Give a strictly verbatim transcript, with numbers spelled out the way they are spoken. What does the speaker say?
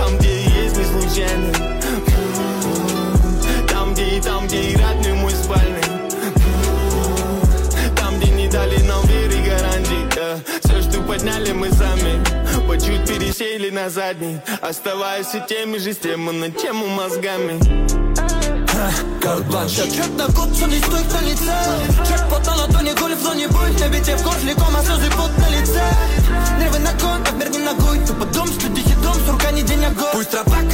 Там, где есть не случайно. Там, где и там, где и родной мой спальный. Там, где не дали нам веры и гарантий. Все, что подняли мы сами, по чуть пересели на задний, оставаясь все теми же, с тему на тему мозгами. Карт-бланш, чек на год, что не стоит на лице. Чек-пот на ладони, голь в зоне бой. На бите в горле, кома, слезы пот на лице. Нервы на кон, как мир не ногой. Тупо дом, что тихий дом, сурка не день огонь. Пусть тропа